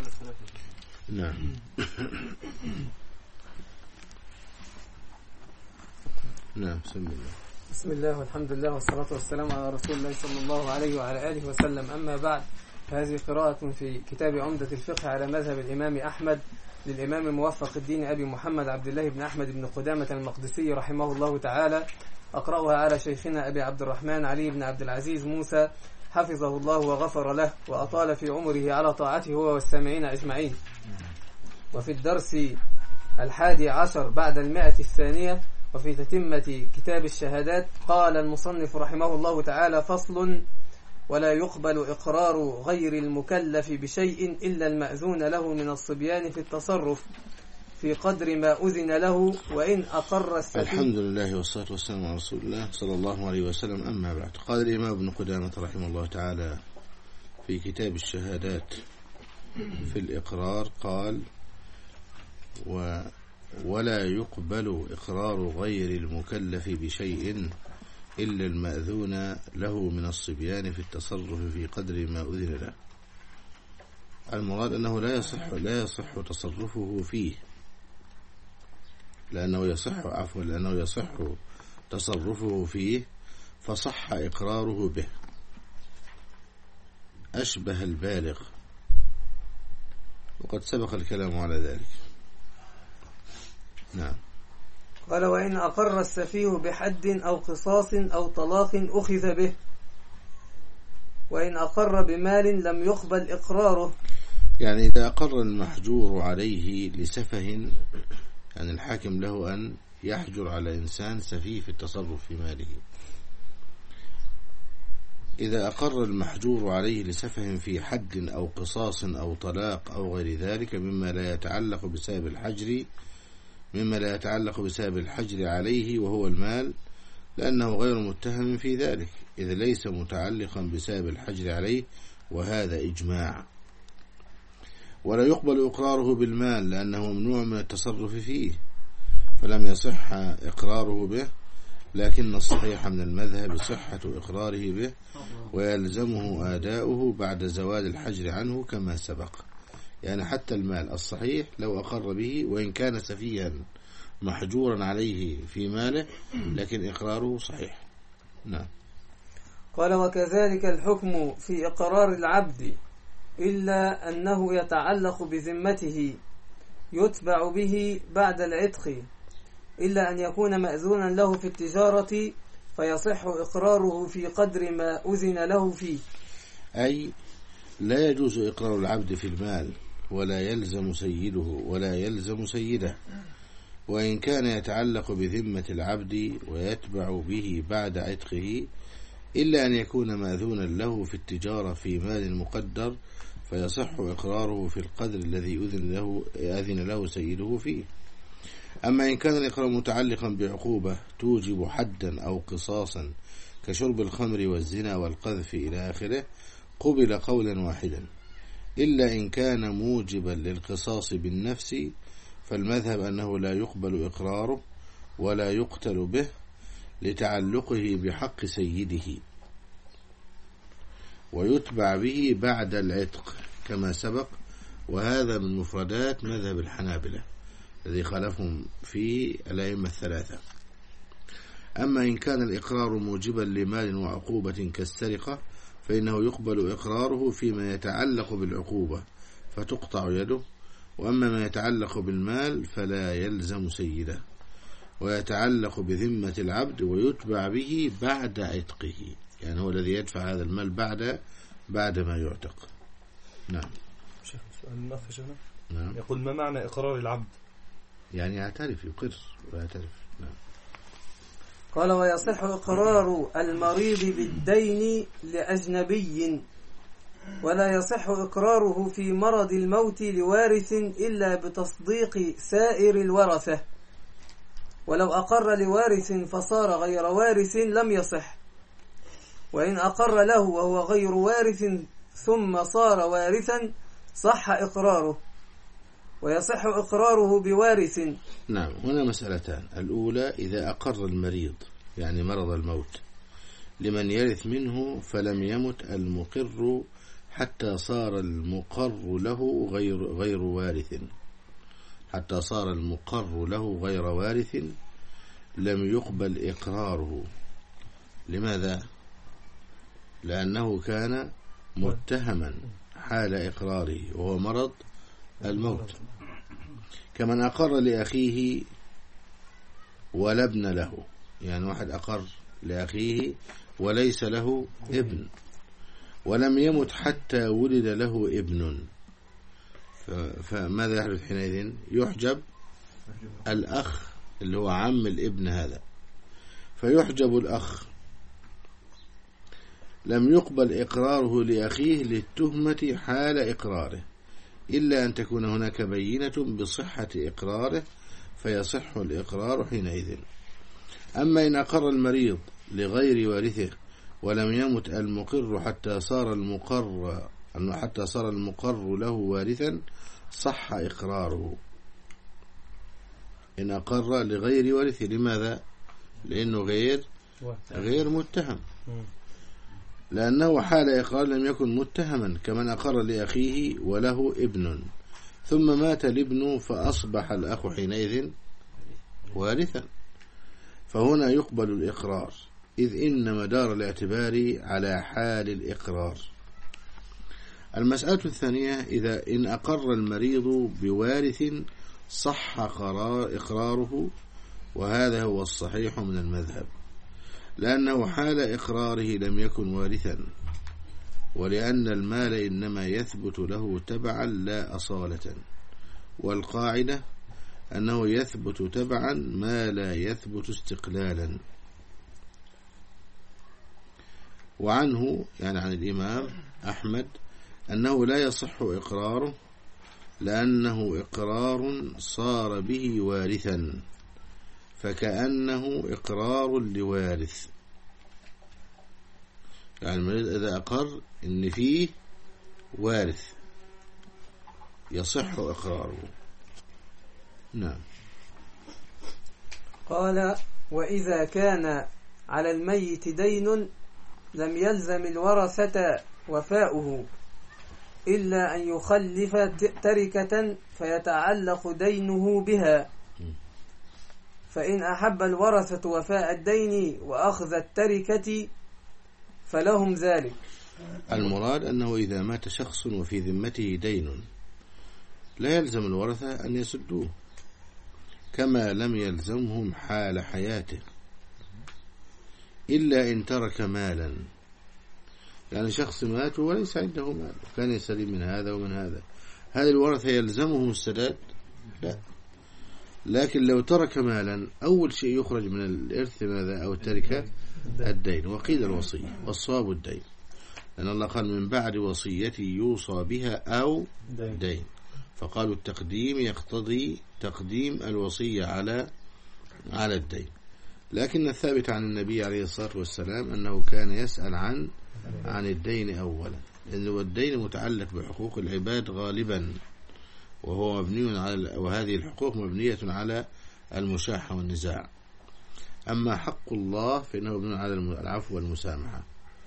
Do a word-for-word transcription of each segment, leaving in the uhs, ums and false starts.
نعم. نعم. بسم الله. بسم الله والحمد لله والصلاة والسلام على رسول الله صلى الله عليه وعلى آله وسلم. أما بعد، هذه قراءة في كتاب عمدة الفقه على مذهب الإمام أحمد للإمام موفق الدين أبي محمد عبد الله بن أحمد بن قدامة المقدسي رحمه الله تعالى. أقرأها على شيخنا أبي عبد الرحمن علي بن عبد العزيز موسى حفظه الله وغفر له وأطال في عمره على طاعته هو والسامعين أجمعين. وفي الدرس الحادي عشر بعد المائة الثانية وفي تتمة كتاب الشهادات قال المصنف رحمه الله تعالى: فصل: ولا يقبل إقرار غير المكلف بشيء إلا المأذون له من الصبيان في التصرف في قدر ما أذن له، وإن أقر السفيه. الحمد لله والصلاة والسلام على رسول الله صلى الله عليه وسلم. أما بعد، قال الإمام ابن قدامة رحمه الله تعالى في كتاب الشهادات في الإقرار قال: و ولا يقبل إقرار غير المكلف بشيء إلا المأذون له من الصبيان في التصرف في قدر ما أذن له. المراد أنه لا يصح لا يصح تصرفه فيه، لأنه يصح عفوا لأنه يصح تصرفه فيه فصح إقراره به، أشبه البالغ، وقد سبق الكلام على ذلك. نعم. قال: وإن أقر السفيه بحد أو قصاص أو طلاق أخذ به، وإن أقر بمال لم يقبل إقراره. يعني إذا أقر المحجور عليه لسفه، يعني الحاكم له أن يحجر على إنسان سفيه في التصرف في ماله. إذا أقر المحجور عليه لسفه في حد أو قصاص أو طلاق أو غير ذلك مما لا يتعلق بسبب الحجر مما لا يتعلق بسبب الحجر عليه وهو المال، لأنه غير متهم في ذلك إذا ليس متعلقا بسبب الحجر عليه، وهذا إجماع. ولا يقبل إقراره بالمال لأنه ممنوع من التصرف فيه، فلم يصح إقراره به، لكن الصحيح من المذهب صحة إقراره به، ويلزمه آداؤه بعد زوال الحجر عنه كما سبق. يعني حتى المال الصحيح لو أقر به وإن كان سفيها محجورا عليه في ماله، لكن إقراره صحيح. نعم. قال: وكذلك الحكم في إقرار العبد إلا أنه يتعلق بذمته يتبع به بعد العتق، إلا أن يكون مأذونا له في التجارة فيصح إقراره في قدر ما أذن له فيه. أي لا يجوز إقرار العبد في المال، ولا يلزم سيده ولا يلزم سيده، وإن كان يتعلق بذمة العبد ويتبع به بعد عتقه، إلا أن يكون مأذونا له في التجارة في مال مقدر فيصح إقراره في القدر الذي أذن له, أذن له سيده فيه. أما إن كان الإقرار متعلقا بعقوبة توجب حدا أو قصاصا كشرب الخمر والزنا والقذف إلى آخره، قبل قولا واحدا، إلا إن كان موجبا للقصاص بالنفس، فالمذهب أنه لا يقبل إقراره ولا يقتل به لتعلقه بحق سيده، ويتبع به بعد العتق كما سبق، وهذا من مفردات مذهب الحنابلة الذي خالفهم فيه الأئمة الثلاثة. أما إن كان الإقرار موجبا لمال وعقوبة كالسرقة، فإنه يقبل إقراره فيما يتعلق بالعقوبة فتقطع يده، وأما ما يتعلق بالمال فلا يلزم سيده، ويتعلق بذمة العبد ويتبع به بعد عتقه، يعني هو الذي يدفع هذا المال بعد بعد ما يعتق. نعم. شيخ سؤال ما في شغله. نعم. يقول: ما معنى إقرار العبد؟ يعني يعترف، يقر ويعترف. نعم. قال: ويصح إقرار المريض بالدين لأجنبي، ولا يصح إقراره في مرض الموت لوارث إلا بتصديق سائر الورثة، ولو أقر لوارث فصار غير وارث لم يصح، وإن أقر له وهو غير وارث ثم صار وارثا صح إقراره، ويصح إقراره بوارث. نعم. هنا مسألتان: الأولى إذا أقر المريض يعني مرض الموت لمن يرث منه فلم يمت المقر حتى صار المقر له غير غير وارث حتى صار المقر له غير وارث لم يقبل إقراره. لماذا؟ لأنه كان متهما حال إقراره وهو مرض الموت، كمن أقر لأخيه ولا ابن له. يعني واحد أقر لأخيه وليس له ابن ولم يمت حتى ولد له ابن، فماذا يحدث حينئذ؟ يحجب الأخ اللي هو عم الابن هذا، فيحجب الأخ. لم يقبل إقراره لأخيه للتهمة حال إقراره إلا أن تكون هناك بينة بصحة إقراره فيصح الإقرار حينئذ. أما إن أقر المريض لغير وارثه ولم يمت المقر حتى صار المقر حتى صار المقر له وارثا صح إقراره إن أقر لغير وارثه. لماذا؟ لأنه غير غير متهم، لأنه حال إقرار لم يكن متهما، كمن أقر لأخيه وله ابن ثم مات الابن فأصبح الأخ حينئذ وارثا، فهنا يقبل الإقرار، إذ إن مدار الاعتبار على حال الإقرار. المسألة الثانية: إذا إن أقر المريض بوارث صح إقراره، وهذا هو الصحيح من المذهب، لأنه حال إقراره لم يكن وارثا، ولأن المال إنما يثبت له تبعا لا أصالة، والقاعدة أنه يثبت تبعا ما لا يثبت استقلالا. وعنه يعني عن الإمام أحمد أنه لا يصح إقراره لأنه إقرار صار به وارثا، فكأنه إقرار لوارث. يعني المريض إذا أقر إن فيه وارث يصح إقراره. نعم. قال: وإذا كان على الميت دين لم يلزم الورثة وفاؤه إلا أن يخلف تركة فيتعلق دينه بها، فإن أحب الورثة وفاء الدين وأخذ التركة فلهم ذلك. المراد أنه إذا مات شخص وفي ذمته دين لا يلزم الورثة أن يسدوه، كما لم يلزمهم حال حياته، إلا إن ترك مالا. يعني شخص مات وليس عنده مال، كان يستلم من هذا ومن هذا، هذا الورثة يلزمهم السداد؟ لا. لكن لو ترك مالا أول شيء يخرج من الإرث ماذا أو التركة؟ الدين، وقيل الوصية، والصواب الدين، لأن الله قال: من بعد وصية يوصى بها أو دين، فقالوا التقديم يقتضي تقديم الوصية على على الدين. لكن الثابت عن النبي عليه الصلاة والسلام أنه كان يسأل عن عن الدين أولا، لأن الدين متعلق بحقوق العباد غالبا، وهو مبني على وهذه الحقوق مبنية على المشاحة والنزاع. أما حق الله فإنه مبني على العفو والمسامحة.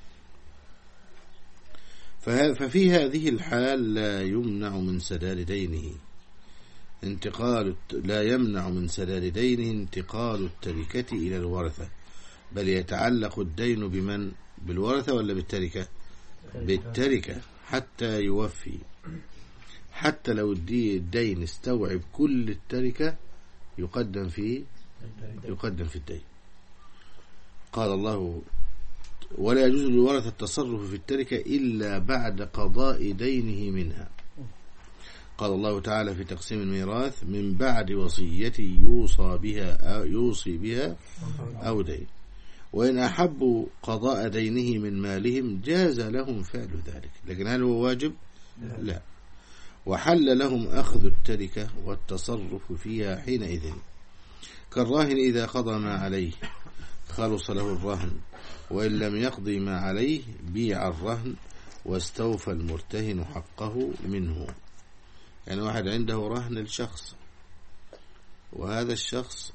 ففي هذه الحال لا يمنع من سداد دينه انتقال لا يمنع من سداد دينه انتقال التركة إلى الورثة، بل يتعلق الدين بمن؟ بالورثة ولا بالتركة؟ بالتركة حتى يوفي. حتى لو الدين استوعب كل التركة يقدم في يقدم في الدين. قال الله: ولا يجوز للورثة التصرف في التركة إلا بعد قضاء دينه منها. قال الله تعالى في تقسيم الميراث: من بعد وصية يوصى بها أو يوصي بها أو دين. وإن أحبوا قضاء دينه من مالهم جاز لهم فعل ذلك، لكن هل هو واجب؟ لا. وحل لهم أخذ التركة والتصرف فيها حينئذ، كالراهن إذا قضى ما عليه خلص له الرهن، وإن لم يقضي ما عليه بيع الرهن واستوفى المرتهن حقه منه. يعني واحد عنده رهن للشخص، وهذا الشخص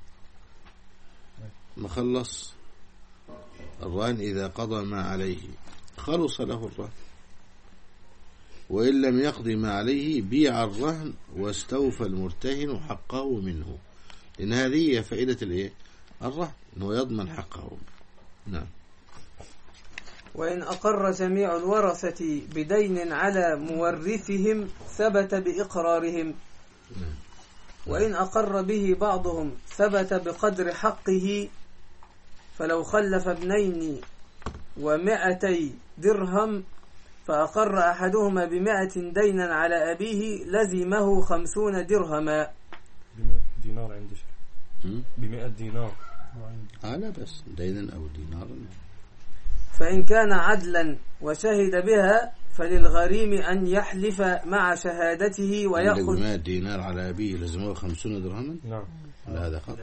مخلص الرهن إذا قضى ما عليه خلص له الرهن، وإن لم يقضي ما عليه بيع الرهن واستوفى المرتهن حقه منه، إن هذه هي فائدة الإيه؟ الرهن، أنه يضمن حقه. نعم. وإن أقر جميع الورثة بدين على مورثهم ثبت بإقرارهم، وإن أقر به بعضهم ثبت بقدر حقه. فلو خلف ابنين ومائتي درهم فأقر أحدهما بمائة دينا على أبيه لزمه خمسون درهما. بمائة دينار عندي شيء، بمائة دينار. آه لا بس دينا أو دينار. فإن كان عدلا وشهد بها فللغريم أن يحلف مع شهادته ويأخذ بمائة دينار على أبيه لزمه خمسون درهما. نعم. لا هذا خطأ.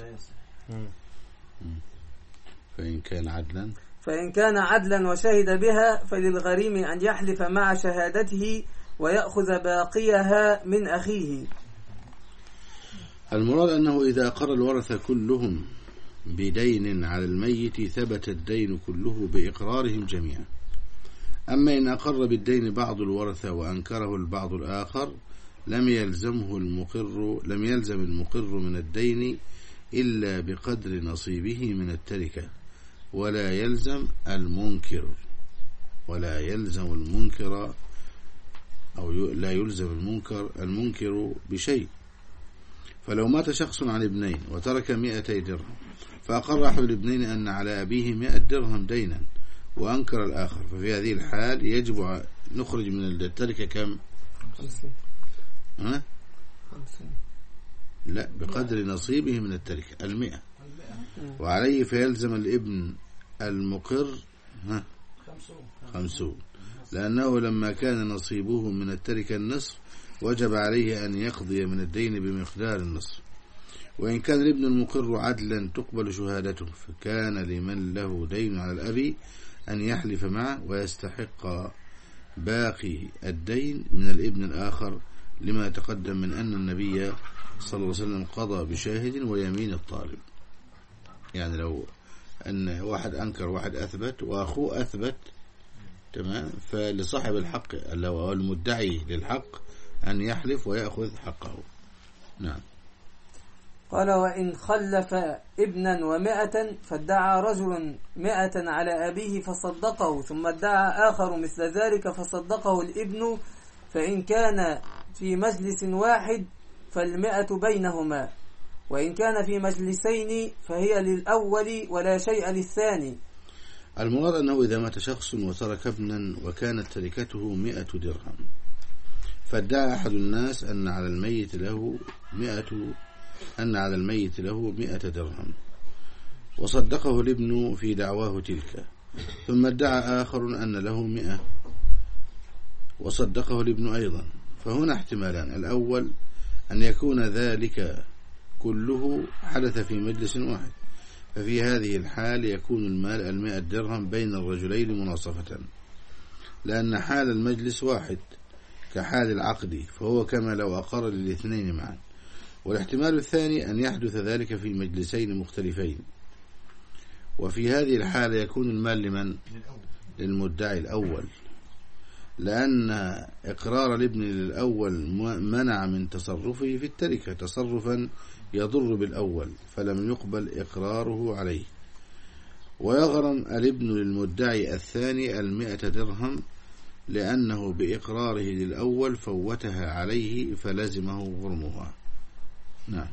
فإن كان عدلا فإن كان عدلا وشهد بها فللغريم أن يحلف مع شهادته ويأخذ باقيها من أخيه. المراد أنه إذا أقر الورثة كلهم بدين على الميت ثبت الدين كله بإقرارهم جميعا. أما إن أقر بالدين بعض الورثة وأنكره البعض الآخر لم يلزمه المقر لم يلزم المقر من الدين إلا بقدر نصيبه من التركة، ولا يلزم المنكر ولا يلزم المنكر أو لا يلزم المنكر المنكر بشيء. فلو مات شخص عن ابنين وترك مئتي درهم فأقر أحد الابنين أن على أبيه مئة درهم دينا وأنكر الآخر، ففي هذه الحال يجب نخرج من التركة كم؟ خمسين. ها؟ خمسين. لا، بقدر نصيبه من التركة المئة، وعليه فيلزم الابن المقر ها؟ خمسون، لأنه لما كان نصيبه من التركة النصف وجب عليه أن يقضي من الدين بمقدار النصف. وإن كان الابن المقر عدلا تقبل شهادته، فكان لمن له دين على الأب أن يحلف معه ويستحق باقي الدين من الابن الآخر، لما تقدم من أن النبي صلى الله عليه وسلم قضى بشاهد ويمين الطالب. يعني لو أن واحد أنكر واحد أثبت وأخوه أثبت، تمام، فلصاحب الحق أو المدعي للحق أن يحلف ويأخذ حقه. نعم. قال: وإن خلف ابنا ومائة فادعى رجل مائة على أبيه فصدقه، ثم ادعى آخر مثل ذلك فصدقه الابن، فإن كان في مجلس واحد فالمائة بينهما، وإن كان في مجلسين فهي للأول ولا شيء للثاني. المراد أنه إذا مات شخص وترك ابنا وكانت تركته مئة درهم، فادعى أحد الناس أن على الميت له مئة أن على الميت له مئة درهم، وصدقه الابن في دعواه تلك، ثم ادعى آخر أن له مئة وصدقه الابن أيضا. فهنا احتمالان: الأول أن يكون ذلك كله حدث في مجلس واحد، ففي هذه الحال يكون المال المئة درهم بين الرجلين مناصفة، لأن حال المجلس واحد كحال العقد، فهو كما لو أقر للاثنين معا. والاحتمال الثاني أن يحدث ذلك في مجلسين مختلفين، وفي هذه الحالة يكون المال لمن؟ للمدعي الأول، لأن إقرار الابن للأول منع من تصرفه في التركة تصرفا يضر بالأول، فلم يقبل إقراره عليه. ويغرم الابن للمدعي الثاني المئة درهم، لأنه بإقراره للأول فوتها عليه فلزمه غرمها. نعم.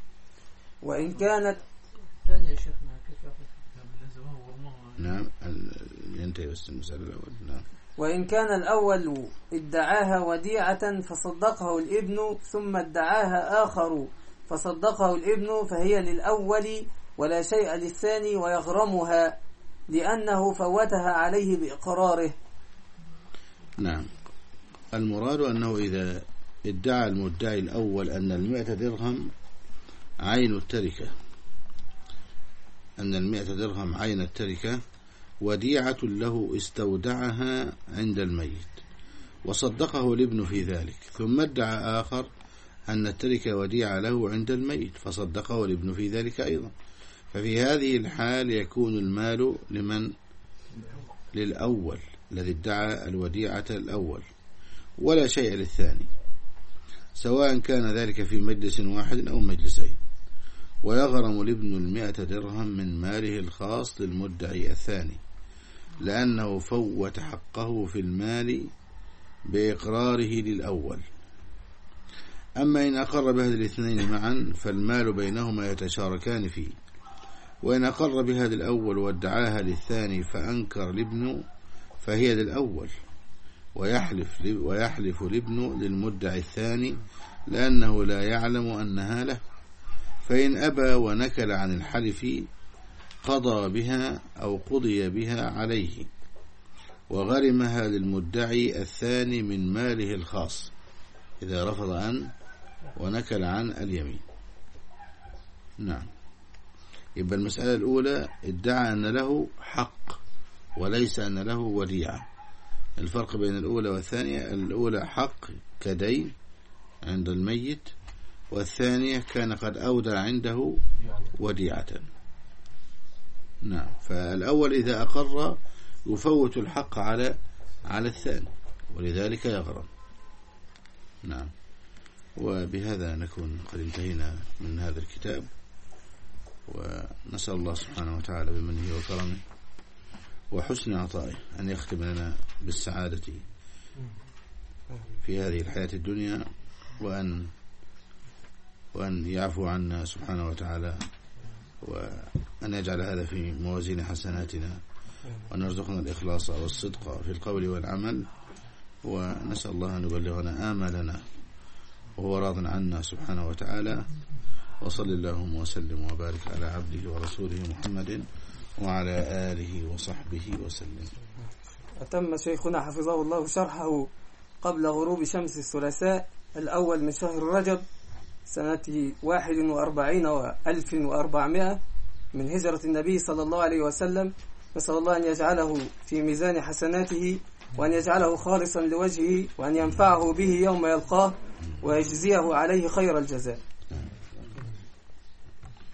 وإن كانت ثانية يا شيخنا كيف لزمه غرمها؟ نعم، ينتهي بس المسألة الأول. نعم. وإن كان الأول ادعاها وديعة فصدقه الابن، ثم ادعاها آخر فصدقه الابن، فهي للأول ولا شيء للثاني ويغرمها، لأنه فوتها عليه بإقراره. نعم. المراد أنه إذا ادعى المدعي الأول أن المئة درهم عين التركة أن المئة درهم عين التركة وديعة له استودعها عند الميت، وصدقه الابن في ذلك، ثم ادعى آخر أن التركة وديعة له عند الميت، فصدقه الابن في ذلك أيضا، ففي هذه الحال يكون المال لمن؟ للأول الذي ادعى الوديعة الأول. ولا شيء للثاني، سواء كان ذلك في مجلس واحد أو مجلسين. ويغرم الابن المئة درهم من ماله الخاص للمدعي الثاني، لأنه فوت حقه في المال بإقراره للأول. أما إن أقر بهذه الاثنين معا فالمال بينهما يتشاركان فيه، وإن أقر بهذا الأول وادعاها للثاني فأنكر الابن فهي للأول، ويحلف ويحلف الابن للمدعي الثاني لأنه لا يعلم أنها له، فإن أبى ونكل عن الحلف قضى بها أو قضي بها عليه، وغرمها للمدعي الثاني من ماله الخاص إذا رفض أن ونكل عن اليمين. نعم. يبقى المسألة الأولى ادعى أن له حق وليس أن له وديعة. الفرق بين الأولى والثانية: الأولى حق كدين عند الميت، والثانية كان قد أودع عنده وديعة. نعم. فالأول إذا أقر يفوت الحق على على الثاني، ولذلك يغرم. نعم. وبهذا نكون قد انتهينا من هذا الكتاب، ونسأل الله سبحانه وتعالى بمنه وكرمه وحسن عطائه أن يختم لنا بالسعادة في هذه الحياة الدنيا، وأن وأن يعفو عنا سبحانه وتعالى، وأن يجعل هذا في موازين حسناتنا، وأن يرزقنا الإخلاص والصدق في القول والعمل، ونسأل الله أن يبلغنا آمالنا وهو راض عنا سبحانه وتعالى. وصل اللهم وسلم وبارك على عبده ورسوله محمد وعلى آله وصحبه وسلم. أتم شيخنا حفظه الله شرحه قبل غروب شمس الثلاثاء الأول من شهر رجب سنة واحد وأربعين وألف وأربعمائة من هجرة النبي صلى الله عليه وسلم. نسأل الله أن يجعله في ميزان حسناته، وأن يجعله خالصا لوجهه، وأن ينفعه به يوم يلقاه، ويجزيه عليه خير الجزاء.